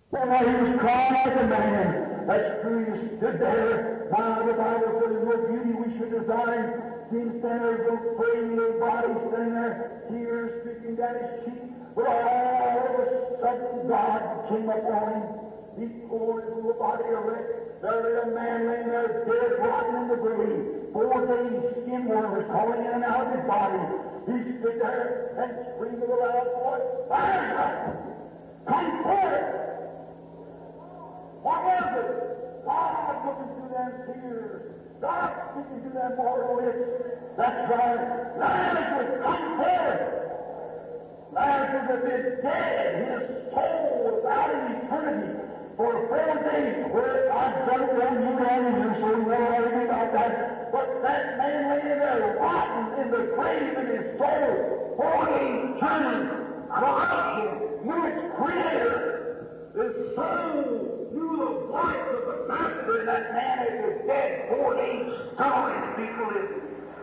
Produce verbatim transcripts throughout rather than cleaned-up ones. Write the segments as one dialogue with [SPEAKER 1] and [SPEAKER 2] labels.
[SPEAKER 1] And now he was crying like a man. That's true. He stood there. Now the Bible says, what beauty we should design. See him stand there, little praying, little body standing there, tears streaking down his cheek. But all of a sudden, God came upon him. He pulled his little body erect. There lay a man laying there, dead, rotten in the grave. Four days, skin worm was crawling in and out of his body. He stood there and screamed with a loud voice, Lazarus, come forth! What was it? God looking through them tears. God speaking to them mortal lips. That's right. Lazarus, come forth! Lazarus had been dead. His soul was out in eternity for four days. Where I don't know you down in here, so you know everything about that. But that man lay there, rotten in the grave in his soul, four days journey, corruption, knew its creator. His soul knew the voice of the Master, and that man as was dead four days, still his people lived.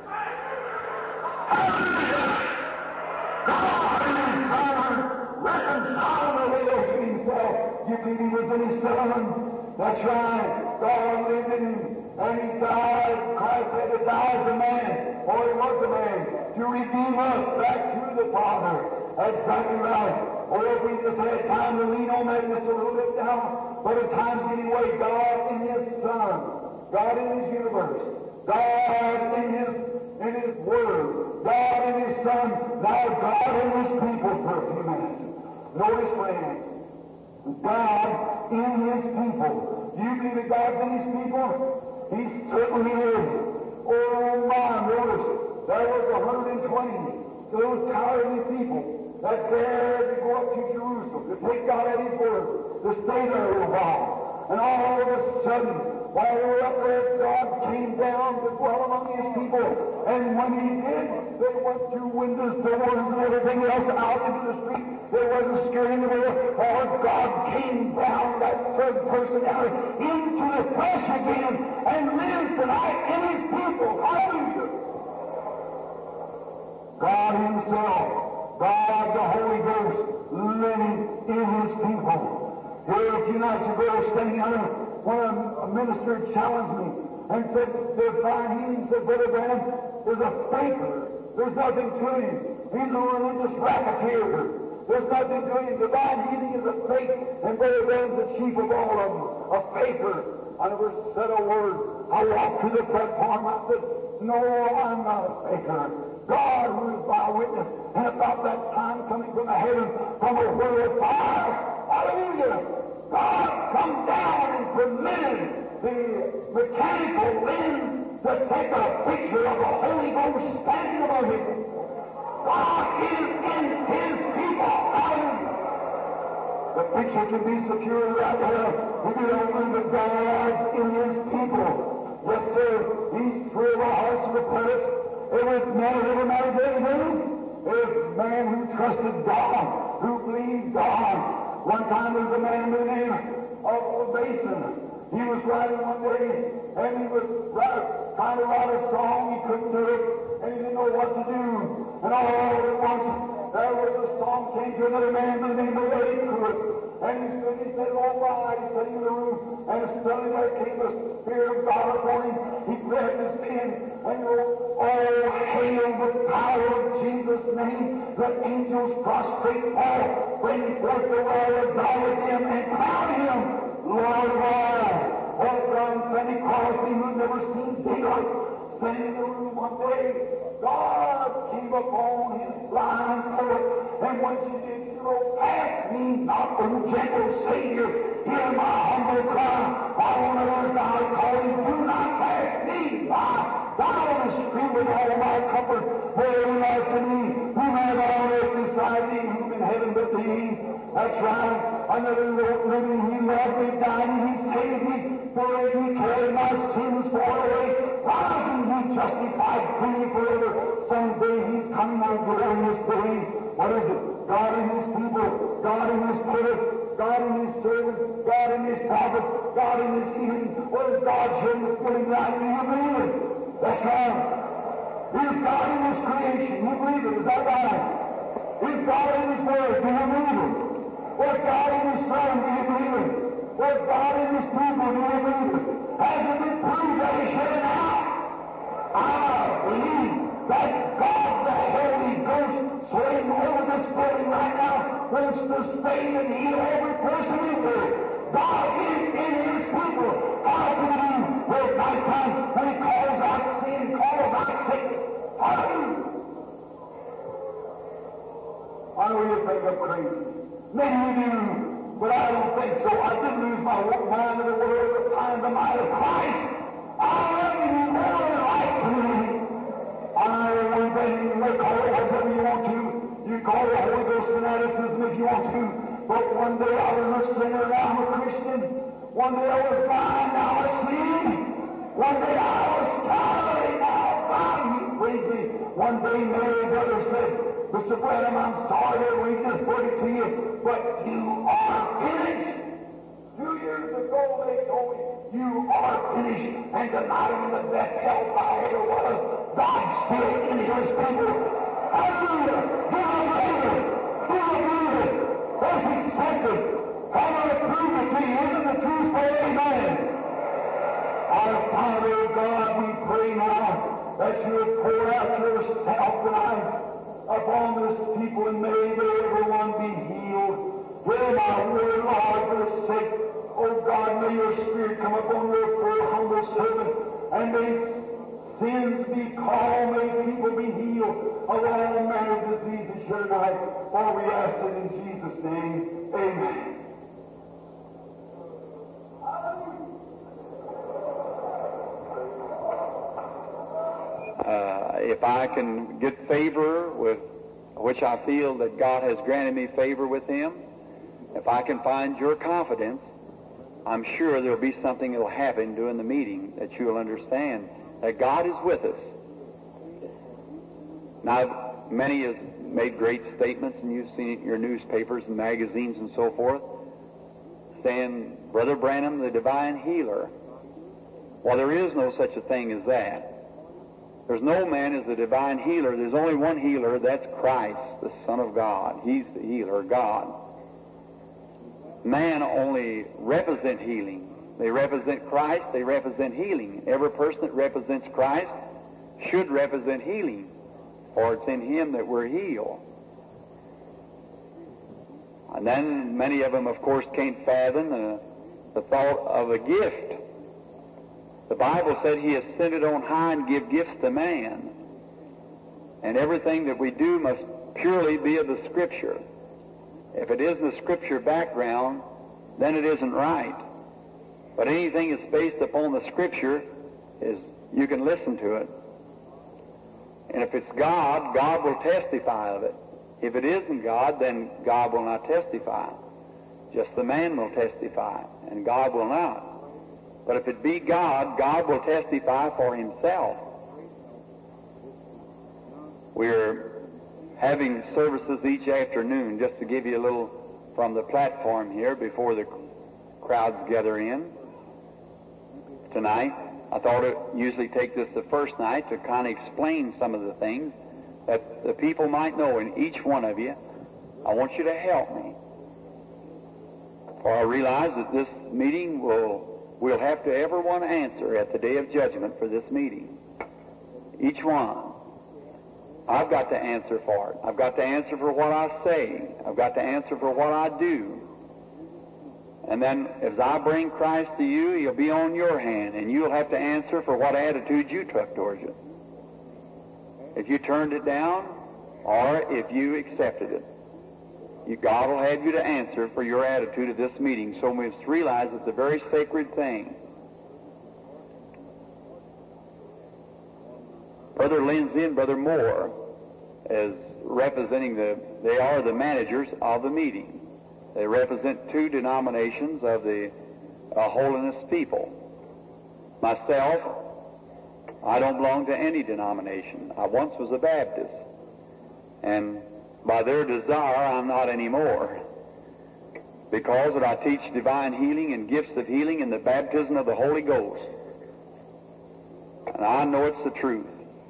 [SPEAKER 1] Hallelujah! God in his Son reconciled the world to himself. You believe he was in his Son? That's right. God lived in him, and he died. Christ had to die as a man, or he was a man, to redeem us back to the Father. That's exactly right. Or if we just had time to lean on that just a little bit down, but at times anyway, God in his Son, God in his universe, God in his in his Word, God in his Son, now God in his people for a few minutes. Notice, friends, God in his people. Do you believe that God's in his people? He certainly is. Oh my, notice, there was one hundred twenty those cowardly people that dared to go up to Jerusalem, to take God at his word, to stay there a little while. And all of a sudden, while they were up there, God came down to dwell among his people. And when he did, they went through windows, doors, and everything else out into the street. They wasn't scared anymore, for God came down, that third personality, into the flesh again, and lives tonight in his people. Hallelujah! God himself, God the Holy Ghost, living in his people. Here a few nights ago, standing under when a minister challenged me and said, they're fine healing, said, Brother Branham, there's a faker. There's nothing to him. He's a religious racketeer. There's nothing to him. Divine healing is a fake, and Brother Branham's the chief of all of them, a faker. I never said a word. I walked to the platform. I said, no, I'm not a faker. God who is my witness, and about that time coming from the heavens, from a whirl of fire, hallelujah, God come down and permitted the mechanical lens to take a picture of the Holy Ghost standing above him. God is in his people, hallelujah. The picture can be secured right there when you open the God's in his people. Yes, sir, he's free of the hearts of the precious. Every man, every man, every man, every man who trusted God, who believed God. One time there was a man by the name of Mason. He was writing one day, and he was write, trying to write a song. He couldn't do it, and he didn't know what to do. And all at once, there was a song came to another man by the name of Eddie Pruitt. And he stood, he said, oh my, he's sitting in the room, and suddenly there came the Spirit of God upon him. He grabbed his pen and wrote, oh, hail the power of Jesus' name. The angels prostrate fall, bring forth the word of God with him, and crown him Lord of all. Oh, John Sandy Crosby, who'd never seen daylight, standing in the room one day, God came upon his blind foot, and when she did, she wrote, pass me not, O gentle Savior, hear my humble cry. I want to learn how to call him, do not pass me by. Thou the stream with all my comfort, for every life to me, who have on earth beside thee, who in heaven but thee. That's right. Another living, he loved me, died, he saved me, for he carried my sins far away. Rising, he justified freely forever. Someday he's coming on glorious day. What is it? God and his people, God and his pillars, God and his servants, God and his prophets, God and his healing. What is God here this morning night? Do you believe it? That's right. Is God in his creation? You believe it? Is that right? Is God in his word? Do you believe it? Was God in his Son? Do you believe it? save and heal every person in there. God is in His people. How can He do with nighttime when He calls out sin, calls out sickness? Hallelujah. I know you think I'm crazy. Maybe you do, but I don't think so. I didn't lose my mind in the world at the time the might of Christ. I am more than right to me. I know anything you may call it whatever you want to. You call it Holy Ghost fanaticism if you want to. But one day I was a sinner, now I'm a Christian. One day I was blind, now I see. One day I was tired, now God He freed me. One day Mary, brother, said, Mister Branham, I'm sorry to read this word to you, but you are finished. Two years ago they told me, you are finished. And tonight in the death, hell, fire, or whatever, God's still in His people. Hallelujah! Give Him praise! Give Him praise! Let's accept it. I'm going to prove it to you. Isn't the truth for amen? Our Father God, we pray now that you would pour out yourself tonight upon this people, and may everyone be healed. Hear my word, Lord, for the sake. Oh God, may your Spirit come upon your poor humble servant, and may sins be called, may people be healed of all manner of diseases here tonight. For we ask it in Jesus' name. Amen.
[SPEAKER 2] Uh, if I can get favor with which I feel that God has granted me favor with Him, if I can find your confidence, I'm sure there'll be something that'll happen during the meeting that you'll understand that God is with us. Now, many have made great statements, and you've seen it in your newspapers and magazines and so forth, saying, Brother Branham, the divine healer. Well, there is no such a thing as that. There's no man as the divine healer. There's only one healer, that's Christ, the Son of God. He's the healer, God. Man only represent healing. They represent Christ, they represent healing. Every person that represents Christ should represent healing, for it's in Him that we're healed. And then many of them, of course, can't fathom the, the thought of a gift. The Bible said He ascended on high and give gifts to man. And everything that we do must purely be of the Scripture. If it isn't a Scripture background, then it isn't right. But anything that's based upon the Scripture, is you can listen to it. And if it's God, God will testify of it. If it isn't God, then God will not testify. Just the man will testify, and God will not. But if it be God, God will testify for Himself. We're having services each afternoon, just to give you a little from the platform here before the crowds gather in. Tonight, I thought it usually take this the first night to kind of explain some of the things that the people might know. And each one of you, I want you to help me. For I realize that this meeting will We'll have to everyone answer at the day of judgment for this meeting. Each one. I've got to answer for it. I've got to answer for what I say. I've got to answer for what I do. And then as I bring Christ to you, He'll be on your hand, and you'll have to answer for what attitude you took towards it. If you turned it down, or if you accepted it. You, God will have you to answer for your attitude at this meeting. So we must realize it's a very sacred thing. Brother Lindsay and Brother Moore, as representing the, they are the managers of the meeting. They represent two denominations of the uh, holiness people. Myself, I don't belong to any denomination. I once was a Baptist. And by their desire, I'm not anymore. Because that I teach divine healing and gifts of healing and the baptism of the Holy Ghost. And I know it's the truth.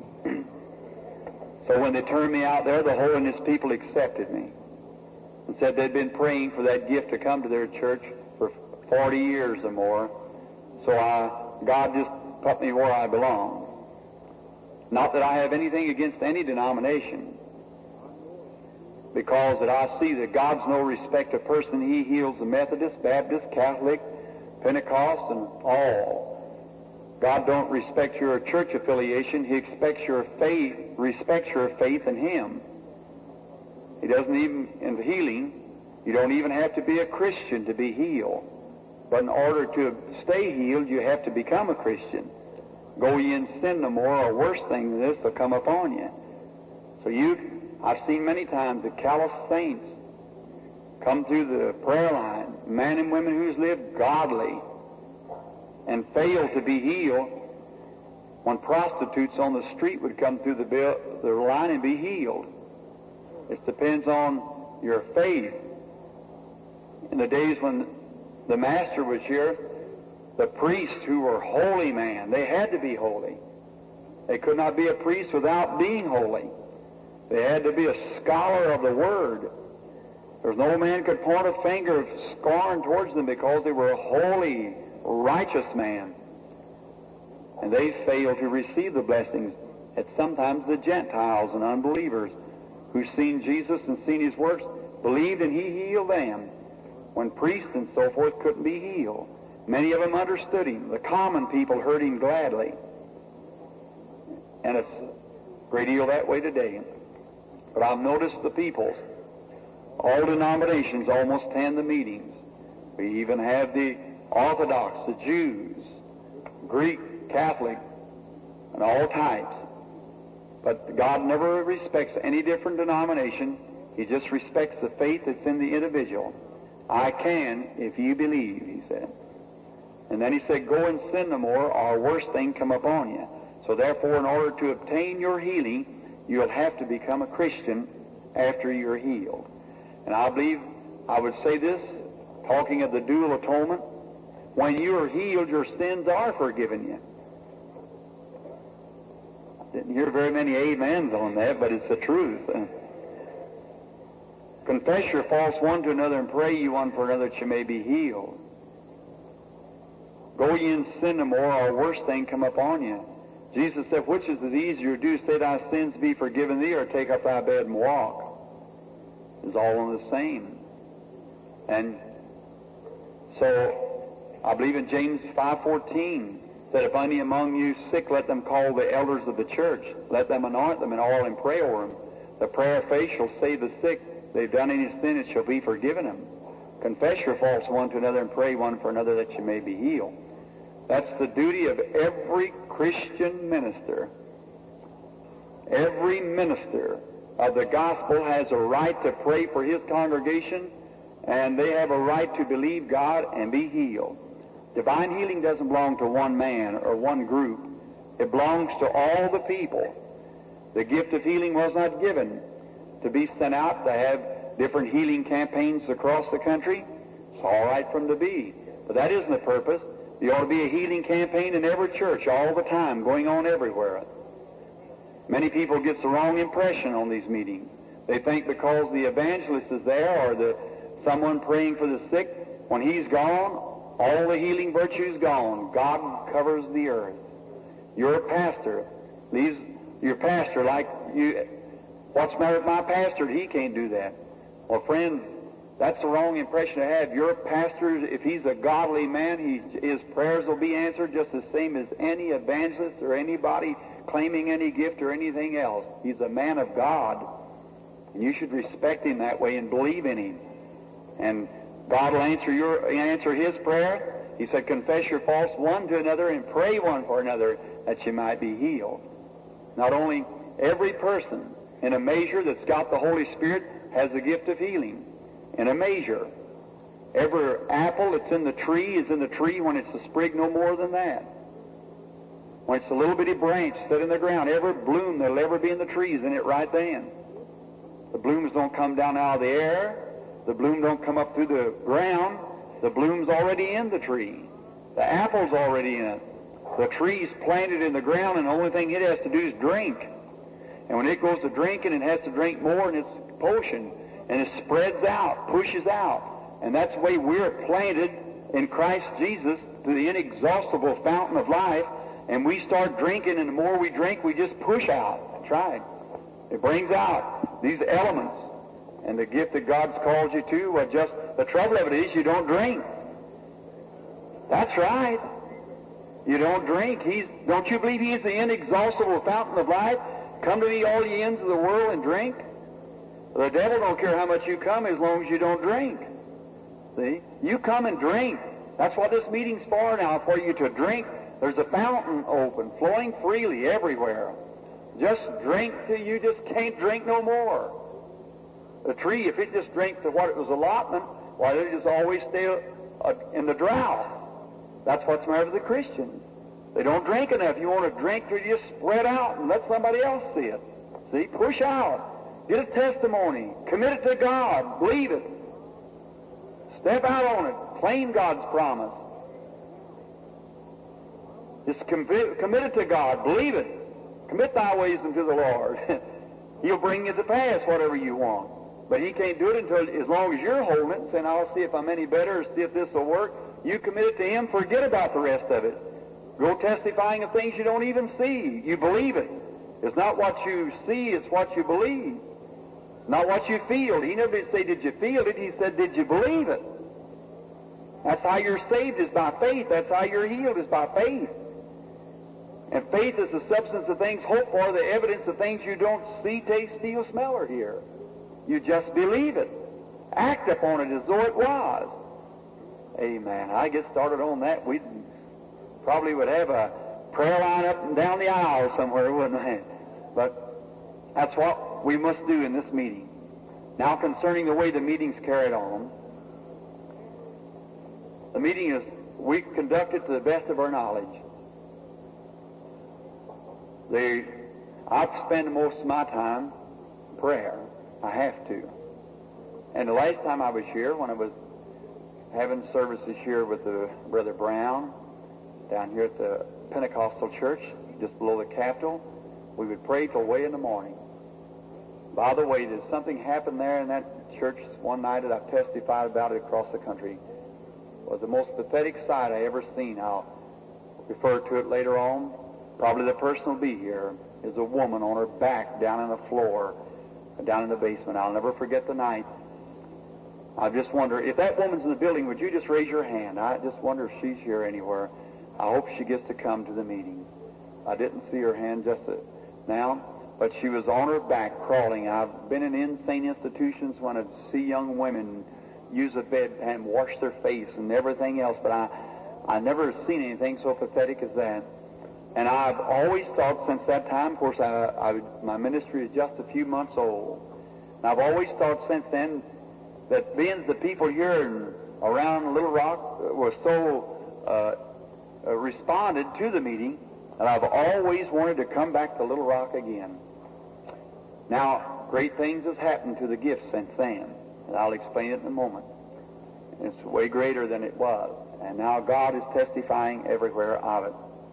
[SPEAKER 2] So when they turned me out there, the holiness people accepted me and said they'd been praying for that gift to come to their church for forty years or more. So I, God just put me where I belong. Not that I have anything against any denomination. because that I see that God's no respecter of person. He heals the Methodist, Baptist, Catholic, Pentecost, and all. God don't respect your church affiliation. He expects your faith, respects your faith in Him. He doesn't even, in healing, you don't even have to be a Christian to be healed. But in order to stay healed, you have to become a Christian. Go ye and sin no more, or worse thing than this will come upon you. So you, I've seen many times the callous saints come through the prayer line, men and women who's lived godly, and fail to be healed when prostitutes on the street would come through the, bill, the line and be healed. It depends on your faith. In the days when the Master was here, the priests who were holy men, they had to be holy. They could not be a priest without being holy. They had to be a scholar of the Word. There's no man could point a finger of scorn towards them because they were a holy, righteous man. And they failed to receive the blessings that sometimes the Gentiles and unbelievers who've seen Jesus and seen His works believed, and He healed them when priests and so forth couldn't be healed. Many of them understood Him. The common people heard Him gladly. And it's a great deal that way today. But I've noticed the peoples, all denominations almost attend the meetings. We even have the Orthodox, the Jews, Greek, Catholic, and all types. But God never respects any different denomination. He just respects the faith that's in the individual. I can if you believe, He said. And then He said, go and sin no more, or a worse thing come upon you. So therefore, in order to obtain your healing, you'll have to become a Christian after you're healed. And I believe I would say this, talking of the dual atonement, when you are healed, your sins are forgiven you. I didn't hear very many amens on that, but it's the truth. Uh, confess your faults one to another and pray ye one for another that you may be healed. Go ye and sin no more, or a worse thing come upon you. Jesus said, which is it easier to do, say thy sins be forgiven thee, or take up thy bed and walk? It's all on the same. And so, I believe in James five fourteen, that if any among you sick, let them call the elders of the church. Let them anoint them and oil and pray over them. The prayer of faith shall save the sick. If they've done any sin, it shall be forgiven them. Confess your faults one to another and pray one for another that you may be healed. That's the duty of every Christian minister. Every minister of the gospel has a right to pray for his congregation, and they have a right to believe God and be healed. Divine healing doesn't belong to one man or one group. It belongs to all the people. The gift of healing was not given to be sent out to have different healing campaigns across the country. It's all right for them to be, but that isn't the purpose. There ought to be a healing campaign in every church all the time, going on everywhere. Many people get the wrong impression on these meetings. They think because the evangelist is there or the someone praying for the sick, when he's gone, all the healing virtue's gone. God covers the earth. You're a pastor. Leaves your pastor like you. What's the matter with my pastor? He can't do that. Well, friend, that's the wrong impression to have. Your pastor, if he's a godly man, he, his prayers will be answered just the same as any evangelist or anybody claiming any gift or anything else. He's a man of God, and you should respect him that way and believe in him. And God will answer your answer his prayer. He said, confess your faults one to another and pray one for another that you might be healed. Not only every person in a measure that's got the Holy Spirit has the gift of healing. In a measure. Every apple that's in the tree is in the tree when it's a sprig, no more than that. When it's a little bitty branch set in the ground, every bloom that'll ever be in the tree is in it right then. The blooms don't come down out of the air. The bloom don't come up through the ground. The bloom's already in the tree. The apple's already in it. The tree's planted in the ground, and the only thing it has to do is drink. And when it goes to drinking, it has to drink more in its potion. And it spreads out, pushes out. And that's the way we're planted in Christ Jesus to the inexhaustible fountain of life. And we start drinking, and the more we drink, we just push out. That's right. It brings out these elements. and the gift that God's called you to, well, just the trouble of it is you don't drink. That's right. You don't drink. He's, don't you believe He's the inexhaustible fountain of life? Come to me, all ye ends of the world, and drink. The devil don't care how much you come as long as you don't drink. See? You come and drink. That's what this meeting's for now, for you to drink. There's a fountain open, flowing freely everywhere. Just drink till you just can't drink no more. The tree, if it just drinks to what it was allotment, why, it'll just always stay uh, in the drought. That's what's the matter with the Christians. They don't drink enough. You want to drink, you just spread out and let somebody else see it. See? Push out. Get a testimony. Commit it to God. Believe it. Step out on it. Claim God's promise. Just commit, commit it to God. Believe it. Commit thy ways unto the Lord. He'll bring you to pass whatever you want. But He can't do it until, as long as you're holding it and saying, I'll see if I'm any better, or see if this will work. You commit it to Him, forget about the rest of it. Go testifying of things you don't even see. You believe it. It's not what you see, it's what you believe. It's not what you feel. He never did say, did you feel it? He said, did you believe it? That's how you're saved, is by faith. That's how you're healed, is by faith. And faith is the substance of things hoped for, the evidence of things you don't see, taste, feel, smell, or hear. You just believe it. Act upon it as though it was. Amen. I get started on that. We probably would have a prayer line up and down the aisle somewhere, wouldn't we? But that's what we must do in this meeting. Now, concerning the way the meeting's carried on, the meeting is, we conduct it to the best of our knowledge. They, I spend most of my time in prayer. I have to. And the last time I was here, when I was having services here with the Brother Brown, down here at the Pentecostal church, just below the Capitol, we would pray till way in the morning. By the way, there's something happened there in that church one night that I've testified about it across the country. It was the most pathetic sight I ever seen. I'll refer to it later on. Probably the person will be here. Is a woman on her back down on the floor, down in the basement. I'll never forget the night. I just wonder, if that woman's in the building, would you just raise your hand? I just wonder if she's here anywhere. I hope she gets to come to the meeting. I didn't see her hand just now, but she was on her back crawling. I've been in insane institutions when I see young women use a bed and wash their face and everything else, but I, I never seen anything so pathetic as that. And I've always thought since that time, of course, I, I, my ministry is just a few months old, and I've always thought since then that being the people here and around Little Rock were so uh, uh, responded to the meeting that I've always wanted to come back to Little Rock again. Now, great things has happened to the gifts since then, and I'll explain it in a moment. It's way greater than it was, and now God is testifying everywhere of it.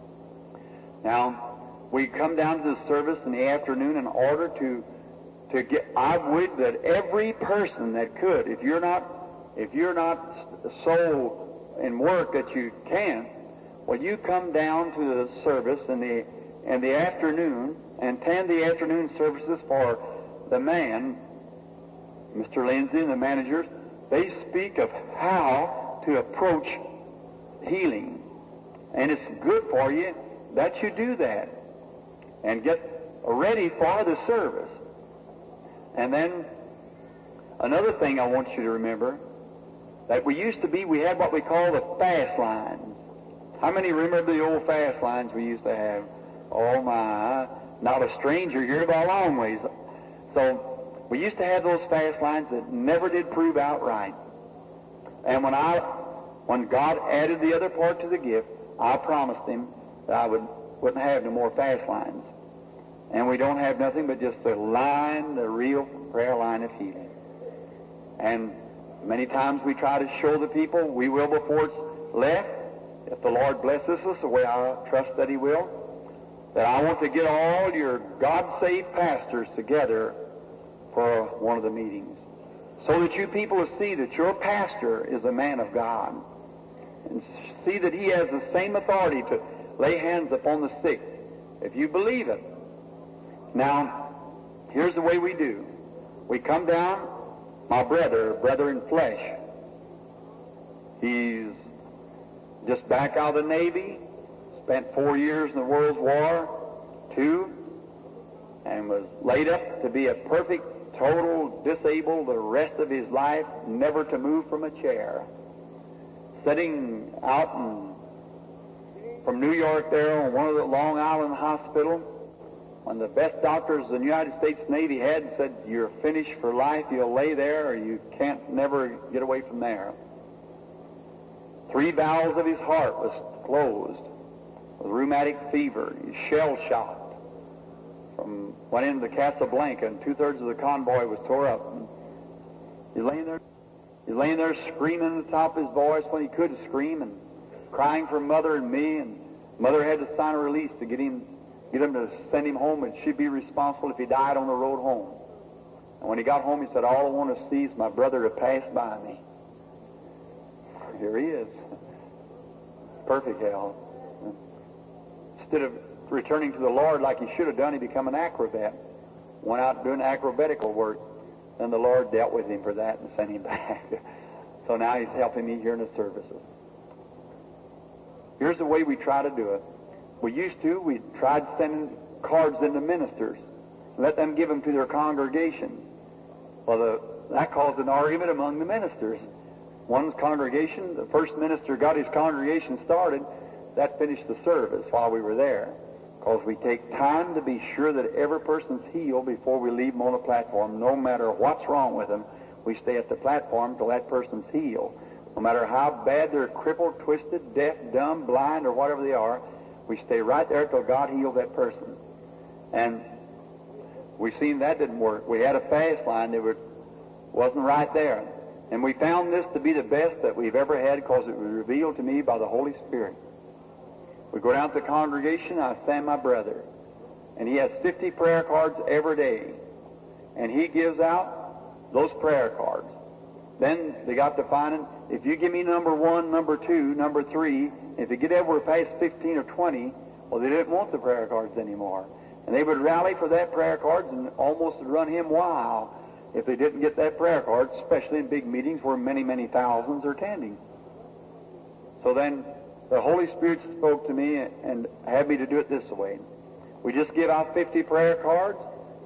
[SPEAKER 2] Now, we come down to the service in the afternoon in order to to get. I would that every person that could, if you're not if you're not so in work that you can, well, you come down to the service in the in the afternoon and attend the afternoon services for the man, Mister Lindsay, and the managers. They speak of how to approach healing, and it's good for you that you do that and get ready for the service. And then another thing I want you to remember, that we used to be, we had what we call the fast lines. How many remember the old fast lines we used to have? Oh my, not a stranger here by a long ways. So we used to have those fast lines that never did prove out right. And when I, when God added the other part to the gift, I promised Him that I would, wouldn't have no more fast lines. And we don't have nothing but just the line, the real prayer line of healing. And many times we try to show the people, we will before it's left, if the Lord blesses us the way I trust that He will, that I want to get all your God-saved pastors together for one of the meetings, so that you people will see that your pastor is a man of God, and see that he has the same authority to lay hands upon the sick, if you believe it. Now, here's the way we do. We come down my brother, brother in flesh. He's just back out of the Navy, spent four years in the World War Two, and was laid up to be a perfect, total disabled the rest of his life, never to move from a chair. Sitting out in, from New York there on one of the Long Island hospital, one of the best doctors the United States Navy had said, "You're finished for life. You'll lay there or you can't never get away from there." Three valves of his heart was closed with rheumatic fever. He's shell-shocked. From went into Casablanca, and two-thirds of the convoy was tore up. And he's laying there, he's laying there screaming at the top of his voice when he could scream, and crying for Mother and me. And Mother had to sign a release to get him, get him to send him home, and she'd be responsible if he died on the road home. And when he got home, he said, "All I want to see is my brother to pass by me." Here he is. Perfect health. Instead of returning to the Lord like he should have done, he became an acrobat. Went out doing acrobatical work. Then the Lord dealt with him for that and sent him back. So now he's helping me here in the services. Here's the way we try to do it. We used to, we tried sending cards into ministers. Let them give them to their congregation. Well, the, that caused an argument among the ministers. One's congregation, the first minister got his congregation started, that finished the service while we were there. Because we take time to be sure that every person's healed before we leave them on the platform. No matter what's wrong with them, we stay at the platform till that person's healed. No matter how bad they're crippled, twisted, deaf, dumb, blind, or whatever they are, we stay right there till God heals that person. And we seen that didn't work. We had a fast line that were, wasn't right there. And we found this to be the best that we've ever had because it was revealed to me by the Holy Spirit. We go down to the congregation, I stand my brother, and he has fifty prayer cards every day. And he gives out those prayer cards. Then they got to finding, if you give me number one, number two, number three, if you get ever past fifteen or twenty, well, they didn't want the prayer cards anymore. And they would rally for that prayer cards and almost run him wild if they didn't get that prayer card, especially in big meetings where many, many thousands are attending. So then the Holy Spirit spoke to me and had me to do it this way. We just give out fifty prayer cards,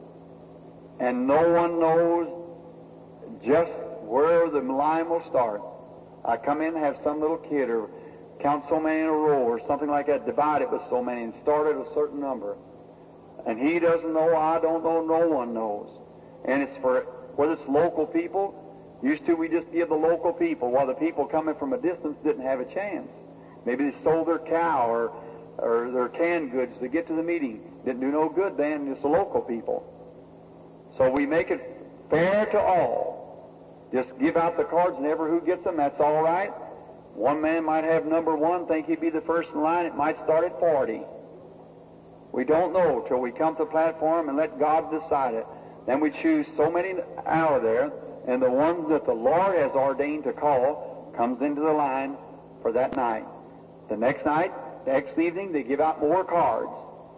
[SPEAKER 2] and no one knows just where the line will start. I come in and have some little kid or count so many in a row or something like that, divide it with so many and start at a certain number. And he doesn't know, I don't know, no one knows. And it's for, whether it's local people, used to we just give the local people, while the people coming from a distance didn't have a chance. Maybe they sold their cow or, or their canned goods to get to the meeting. Didn't do no good then, it's the local people. So we make it fair to all. Just give out the cards, and ever who gets them, that's all right. One man might have number one, think he'd be the first in line. It might start at forty. We don't know till we come to the platform and let God decide it. Then we choose so many out of there, and the ones that the Lord has ordained to call comes into the line for that night. The next night, next evening, they give out more cards.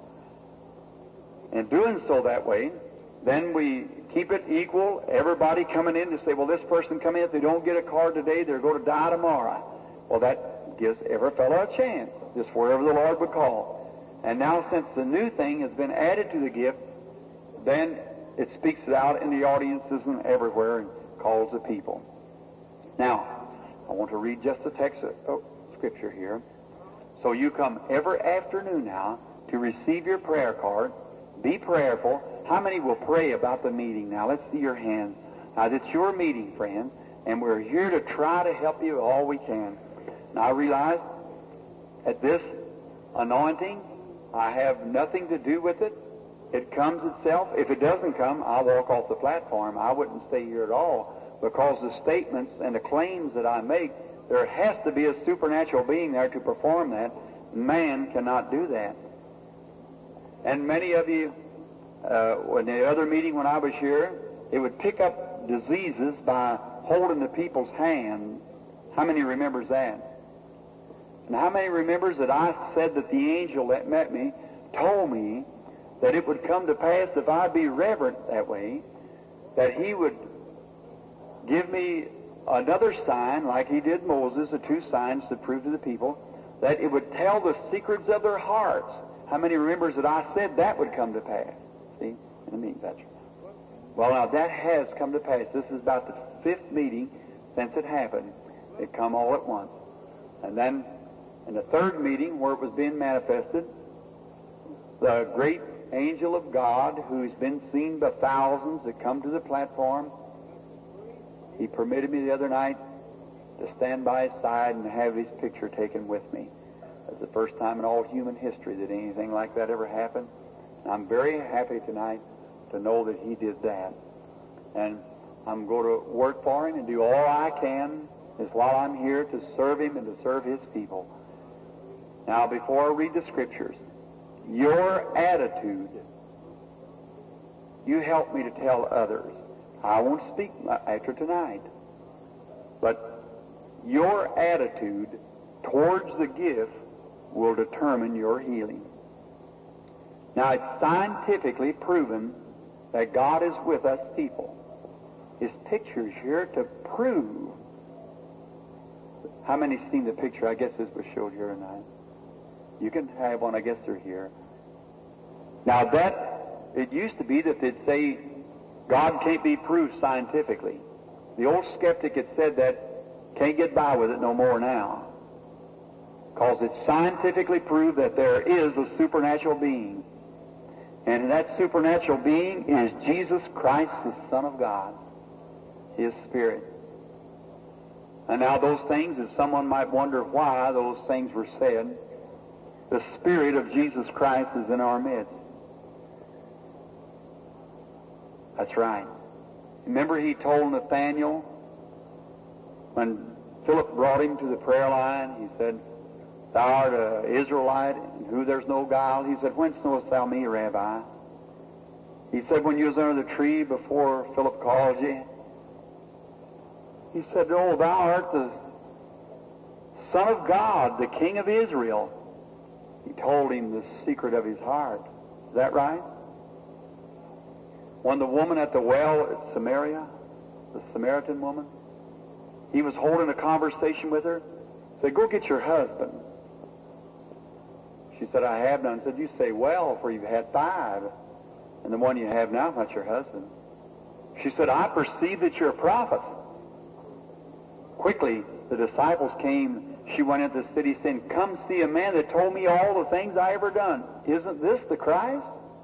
[SPEAKER 2] And doing so that way, then we keep it equal. Everybody coming in to say, well, this person come in, if they don't get a card today, they're going to die tomorrow. Well, that gives every fellow a chance, just wherever the Lord would call. And now, since the new thing has been added to the gift, then it speaks it out in the audiences and everywhere and calls the people. Now, I want to read just a text of oh, Scripture here. So you come every afternoon now to receive your prayer card. Be prayerful. How many will pray about the meeting now? Let's see your hands. Now, it's your meeting, friend, and we're here to try to help you all we can. Now, I realize at this anointing, I have nothing to do with it. It comes itself. If it doesn't come, I'll walk off the platform. I wouldn't stay here at all, because the statements and the claims that I make, there has to be a supernatural being there to perform that. Man cannot do that. And many of you, uh, in the other meeting when I was here, it would pick up diseases by holding the people's hand. How many remembers that? And how many remembers that I said that the angel that met me told me that it would come to pass if I be reverent that way, that he would give me another sign, like he did Moses, the two signs to prove to the people that it would tell the secrets of their hearts. How many remembers that I said that would come to pass? See? In the meeting, that's right. Well, now that has come to pass. This is about the fifth meeting since it happened. It come all at once. And then in the third meeting where it was being manifested, the great angel of God, who's been seen by thousands that come to the platform, he permitted me the other night to stand by his side and have his picture taken with me. It's the first time in all human history that anything like that ever happened. And I'm very happy tonight to know that he did that. And I'm going to work for him and do all I can is while I'm here to serve him and to serve his people. Now, before I read the scriptures, your attitude, you help me to tell others. I won't speak after tonight, but your attitude towards the gift will determine your healing. Now, it's scientifically proven that God is with us people. His picture's here to prove. How many seen the picture? I guess this was showed here tonight. You can have one. I guess they're here. Now, that, it used to be that they'd say God can't be proved scientifically. The old skeptic had said that, can't get by with it no more now. Because it's scientifically proved that there is a supernatural being. And that supernatural being is Jesus Christ, the Son of God, His Spirit. And now those things, as someone might wonder why those things were said, the Spirit of Jesus Christ is in our midst. That's right. Remember he told Nathaniel when Philip brought him to the prayer line, he said, Thou art an Israelite, in whom there's no guile. He said, Whence knowest thou me, Rabbi? He said, when you was under the tree before Philip called you, he said, Oh, thou art the Son of God, the King of Israel. He told him the secret of his heart. Is that right? When the woman at the well at Samaria, the Samaritan woman, he was holding a conversation with her, said, Go get your husband. She said, I have none. He said, You say well, for you've had five, and the one you have now is not your husband. She said, I perceive that you're a prophet. Quickly, the disciples came. She went into the city saying, Come see a man that told me all the things I ever done. Isn't this the Christ?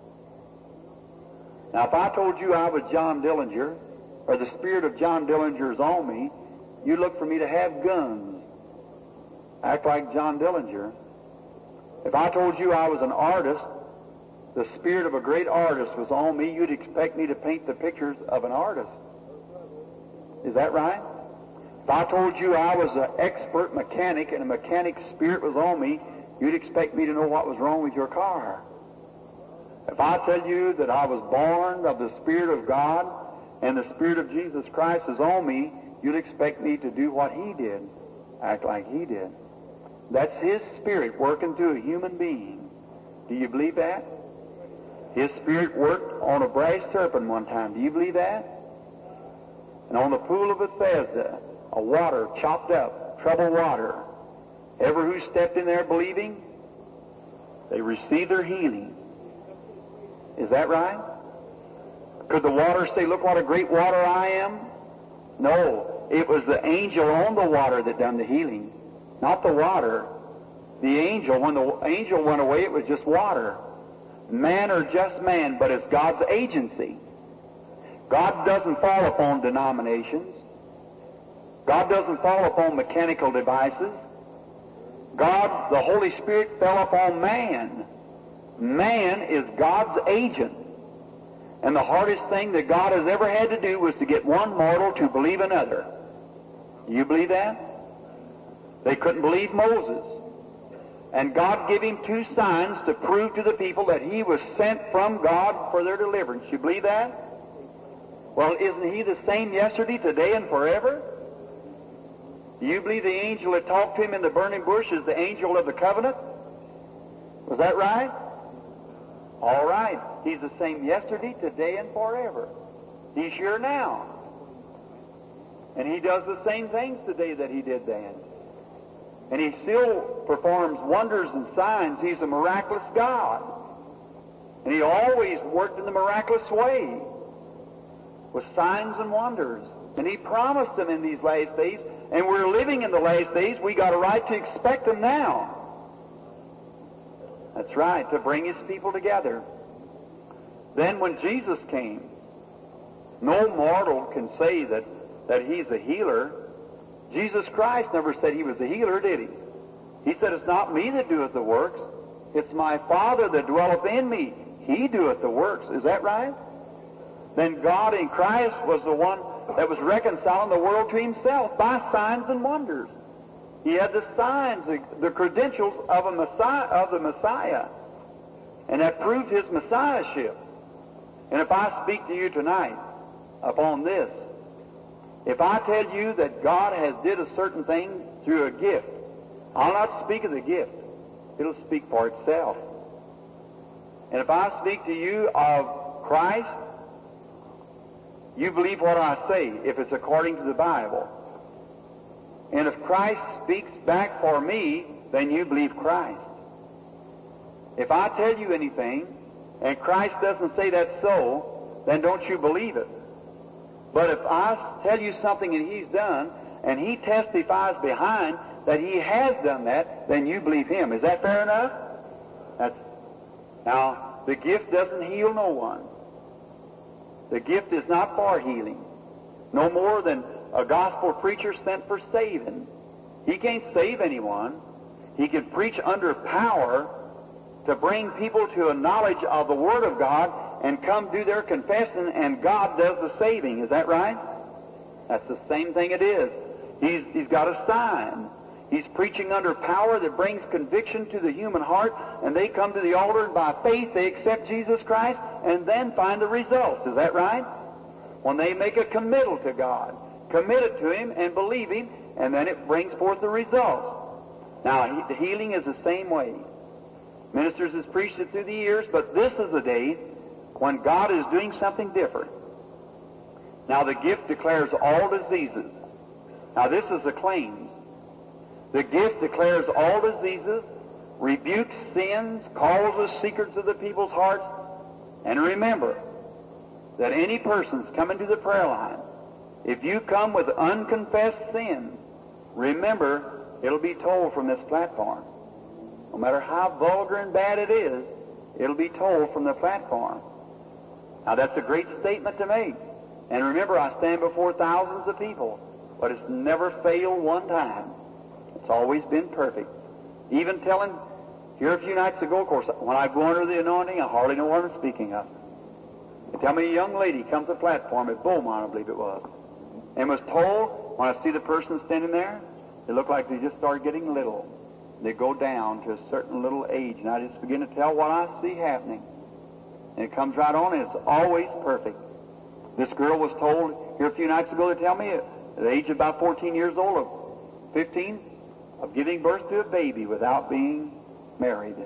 [SPEAKER 2] Now, if I told you I was John Dillinger, or the spirit of John Dillinger is on me, you look for me to have guns. Act like John Dillinger. If I told you I was an artist, the spirit of a great artist was on me, you'd expect me to paint the pictures of an artist. Is that right? If I told you I was an expert mechanic and a mechanic's spirit was on me, you'd expect me to know what was wrong with your car. If I tell you that I was born of the Spirit of God and the Spirit of Jesus Christ is on me, you'd expect me to do what He did, act like He did. That's His Spirit working through a human being. Do you believe that? His Spirit worked on a brass serpent one time. Do you believe that? And on the pool of Bethesda, a water chopped up, troubled water. Ever who stepped in there believing, they received their healing. Is that right? Could the water say, Look what a great water I am? No, it was the angel on the water that done the healing, not the water. The angel, when the angel went away, it was just water. Man or just man, but it's God's agency. God doesn't fall upon denominations. God doesn't fall upon mechanical devices. God, the Holy Spirit, fell upon man. Man is God's agent. And the hardest thing that God has ever had to do was to get one mortal to believe another. Do you believe that? They couldn't believe Moses. And God gave him two signs to prove to the people that he was sent from God for their deliverance. You believe that? Well, isn't he the same yesterday, today, and forever? Do you believe the angel that talked to him in the burning bush is the angel of the covenant? Was that right? All right. He's the same yesterday, today, and forever. He's here now. And He does the same things today that He did then. And He still performs wonders and signs. He's a miraculous God. And He always worked in the miraculous way with signs and wonders. And He promised them in these last days. And we're living in the last days. We got a right to expect them now. That's right, to bring His people together. Then when Jesus came, no mortal can say that, that He's a healer. Jesus Christ never said He was a healer, did He? He said, it's not me that doeth the works. It's my Father that dwelleth in me. He doeth the works. Is that right? Then God in Christ was the one that was reconciling the world to Himself by signs and wonders. He had the signs, the, the credentials of a Messiah, of the Messiah, and that proved His Messiahship. And if I speak to you tonight upon this, if I tell you that God has did a certain thing through a gift, I'll not speak of the gift. It'll speak for itself. And if I speak to you of Christ, you believe what I say, if it's according to the Bible. And if Christ speaks back for me, then you believe Christ. If I tell you anything, and Christ doesn't say that's so, then don't you believe it. But if I tell you something and He's done, and He testifies behind that He has done that, then you believe Him. Is that fair enough? That's, now, the gift doesn't heal no one. The gift is not for healing. No more than a gospel preacher sent for saving. He can't save anyone. He can preach under power to bring people to a knowledge of the Word of God and come do their confession, and God does the saving. Is that right? That's the same thing it is. He's, he's got a sign. He's preaching under power that brings conviction to the human heart, and they come to the altar, and by faith they accept Jesus Christ and then find the results. Is that right? When they make a committal to God, commit it to Him and believe Him, and then it brings forth the results. Now, he, healing is the same way. Ministers has preached it through the years, but this is the day when God is doing something different. Now, the gift declares all diseases. Now, this is the claims. The gift declares all diseases, rebukes sins, calls the secrets of the people's hearts. And remember that any person's coming to the prayer line, if you come with unconfessed sin, remember, it'll be told from this platform. No matter how vulgar and bad it is, it'll be told from the platform. Now, that's a great statement to make. And remember, I stand before thousands of people, but it's never failed one time. It's always been perfect. Even telling, here a few nights ago, of course, when I go under the anointing, I hardly know what I'm speaking of. They tell me a young lady comes to the platform at Beaumont, I believe it was, and was told, when I see the person standing there, they look like they just started getting little. They go down to a certain little age, and I just begin to tell what I see happening. And it comes right on, and it's always perfect. This girl was told here a few nights ago, they tell me, at the age of about fourteen years old, or fifteen, of giving birth to a baby without being married.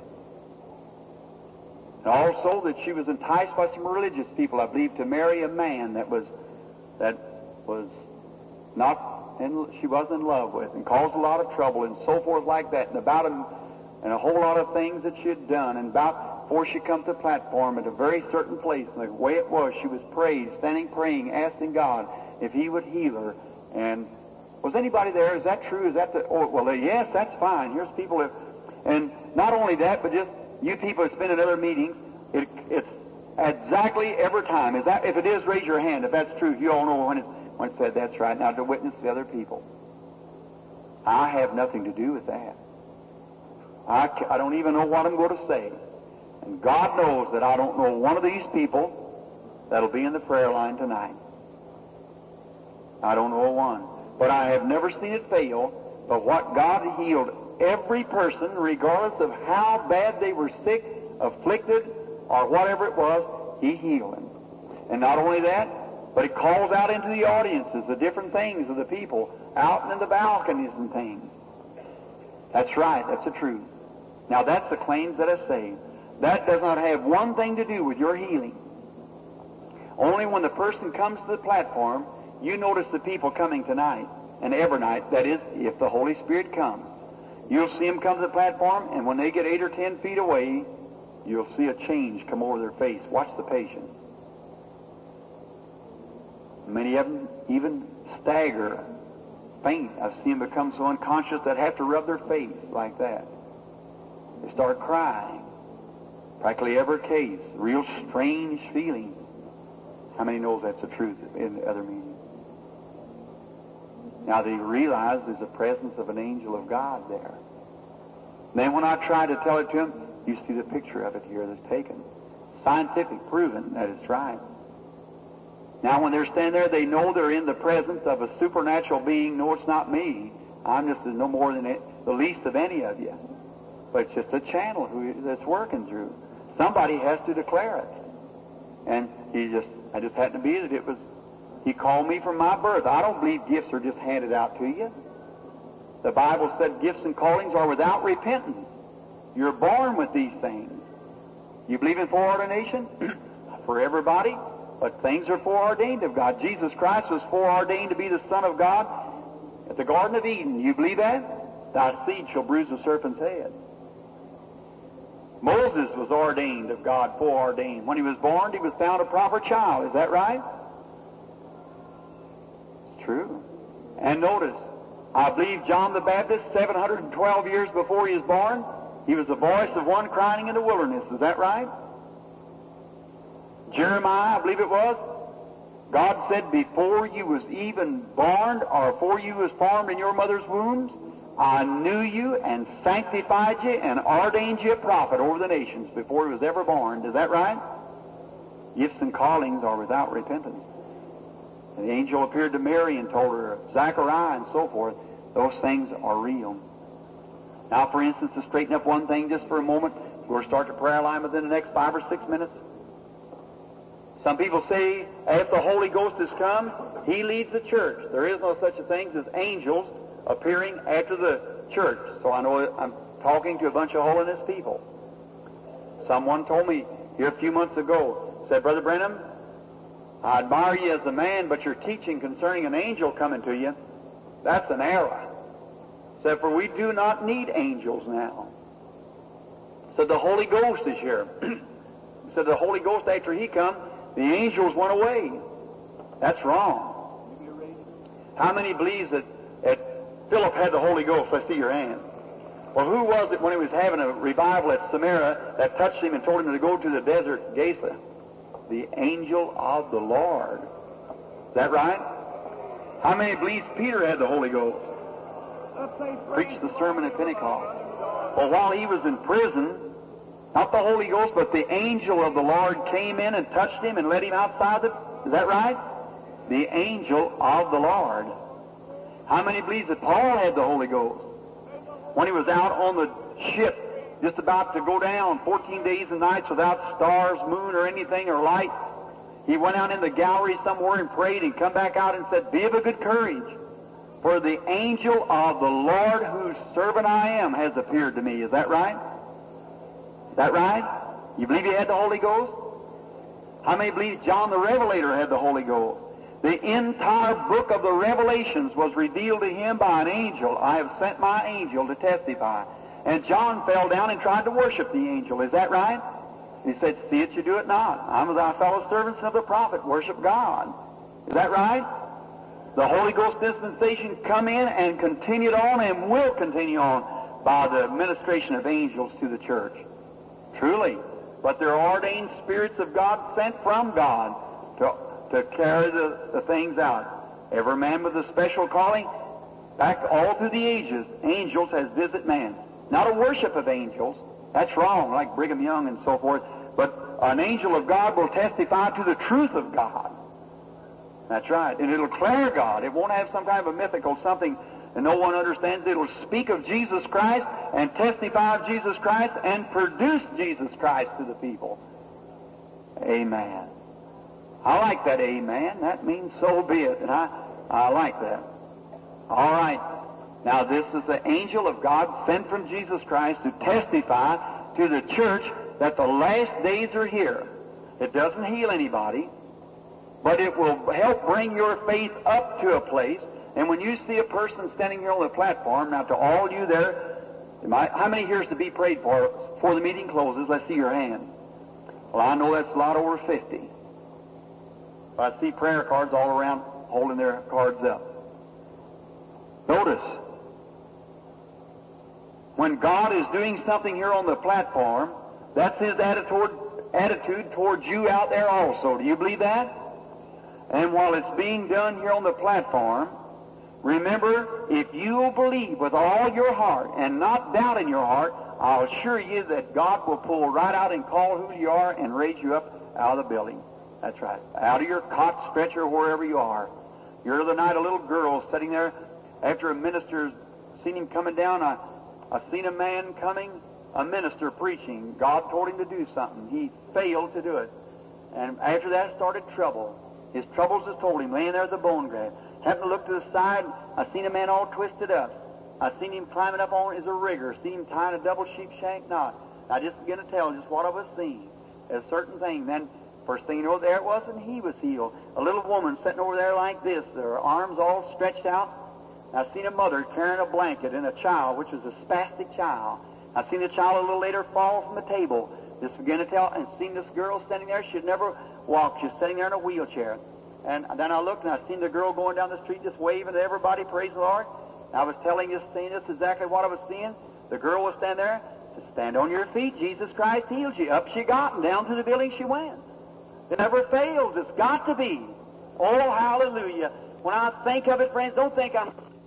[SPEAKER 2] And also that she was enticed by some religious people, I believe, to marry a man that was that was not in, she wasn't in love with, and caused a lot of trouble and so forth like that, and about him, and a whole lot of things that she had done, and about before she come to the platform at a very certain place, and the way it was, she was prayed, standing praying, asking God if He would heal her. And was anybody there? Is that true? Is that the, oh, well, yes, that's fine. Here's people that, and not only that, but just you people that's been in other meetings, it, it's exactly every time. Is that, if it is, raise your hand if that's true. You all know when it, when it said that's right. Now, to witness the other people. I have nothing to do with that. I, I don't even know what I'm going to say. And God knows that I don't know one of these people that'll be in the prayer line tonight. I don't know one. But I have never seen it fail. But what God healed every person, regardless of how bad they were sick, afflicted, or whatever it was, He healed them. And not only that, but He calls out into the audiences the different things of the people, out in the balconies and things. That's right. That's the truth. Now, that's the claims that I say. That does not have one thing to do with your healing. Only when the person comes to the platform You notice the people coming tonight and every night, that is, if the Holy Spirit comes. You'll see them come to the platform, and when they get eight or ten feet away, you'll see a change come over their face. Watch the patience. Many of them even stagger, faint. I've seen them become so unconscious that have to rub their face like that. They start crying. Practically every case, real strange feeling. How many knows that's the truth in the other meetings? Now they realize there's the presence of an angel of God there. Then when I try to tell it to them, you see the picture of it here that's taken. Scientific, proven that it's right. Now when they're standing there, they know they're in the presence of a supernatural being. No, it's not me. I'm just no more than it, the least of any of you. But it's just a channel who, that's working through. Somebody has to declare it. And he just, I just happened to be that it was, he called me from my birth. I don't believe gifts are just handed out to you. The Bible said gifts and callings are without repentance. You're born with these things. You believe in foreordination? For everybody? But things are foreordained of God. Jesus Christ was foreordained to be the Son of God at the Garden of Eden. You believe that? Thy seed shall bruise the serpent's head. Moses was ordained of God, foreordained. When he was born, he was found a proper child. Is that right? It's true. And notice, I believe John the Baptist, seven hundred twelve years before he was born, he was the voice of one crying in the wilderness. Is that right? Jeremiah, I believe it was, God said, before you was even born, or before you was formed in your mother's wombs, I knew you and sanctified you and ordained you a prophet over the nations before he was ever born. Is that right? Gifts and callings are without repentance. And the angel appeared to Mary and told her, Zechariah and so forth, those things are real. Now, for instance, to straighten up one thing just for a moment, we'll start the prayer line within the next five or six minutes. Some people say, if the Holy Ghost has come, He leads the church. There is no such a thing as angels appearing after the church. So I know I'm talking to a bunch of holiness people. Someone told me here a few months ago, said, Brother Branham, I admire you as a man, but your teaching concerning an angel coming to you, that's an error. Said, for we do not need angels now. Said, the Holy Ghost is here. Said, the Holy Ghost, after He come, the angels went away. That's wrong. How many believes that, that Philip had the Holy Ghost? Let's see your hand. Well, who was it when he was having a revival at Samaria that touched him and told him to go to the desert, Gaza? The angel of the Lord. Is that right? How many believes Peter had the Holy Ghost? Preached the sermon at Pentecost. Well, while he was in prison, not the Holy Ghost, but the angel of the Lord came in and touched him and led him outside the... Is that right? The angel of the Lord. How many believes that Paul had the Holy Ghost? When he was out on the ship, just about to go down, fourteen days and nights without stars, moon, or anything, or light, he went out in the gallery somewhere and prayed and come back out and said, be of a good courage, for the angel of the Lord whose servant I am has appeared to me. Is that right? Is that right? You believe he had the Holy Ghost? How many believe John the Revelator had the Holy Ghost? The entire book of the Revelations was revealed to him by an angel. I have sent my angel to testify. And John fell down and tried to worship the angel. Is that right? He said, see it, you do it not. I'm of thy fellow servants of the prophet. Worship God. Is that right? The Holy Ghost dispensation come in and continued on and will continue on by the administration of angels to the church. Truly. But they're ordained spirits of God sent from God to, to carry the, the things out. Every man with a special calling, back all through the ages, angels has visited man. Not a worship of angels. That's wrong, like Brigham Young and so forth. But an angel of God will testify to the truth of God. That's right. And it'll declare God. It won't have some kind of a mythical something and no one understands. It'll speak of Jesus Christ and testify of Jesus Christ and produce Jesus Christ to the people. Amen. I like that amen. That means so be it. And I, I like that. All right. Now this is the angel of God sent from Jesus Christ to testify to the church that the last days are here. It doesn't heal anybody. but it will help bring your faith up to a place. And when you see a person standing here on the platform, now to all you there, how many here is to be prayed for before the meeting closes? Let's see your hand. Well, I know that's a lot over fifty. But I see prayer cards all around holding their cards up. Notice, when God is doing something here on the platform, that's His attitude, attitude towards you out there also. Do you believe that? And while it's being done here on the platform, remember, if you believe with all your heart and not doubt in your heart, I'll assure you that God will pull right out and call who you are and raise you up out of the building. That's right. Out of your cot, stretcher, wherever you are. The other night, a little girl sitting there after a minister seen him coming down. I, I seen a man coming, a minister preaching. God told him to do something. He failed to do it. And after that started trouble. His troubles has told him, laying there at the bone grave. Happened to look to the side, I seen a man all twisted up. I seen him climbing up on as a rigger, seen him tying a double sheepshank knot. I just began to tell just what I was seeing. A certain thing. Then, first thing you know, there it was, and he was healed. A little woman sitting over there like this, her arms all stretched out. I seen a mother carrying a blanket and a child, which was a spastic child. I seen the child a little later fall from the table. Just began to tell, and seen this girl standing there. She'd never walked. She was sitting there in a wheelchair. And then I looked and I seen the girl going down the street just waving to everybody, praise the Lord. I was telling you, seeing this exactly what I was seeing. The girl was standing there. To stand on your feet, Jesus Christ heals you. Up she got, and down to the building she went. It never fails. It's got to be. Oh, hallelujah. When I think of it, friends, don't think I'm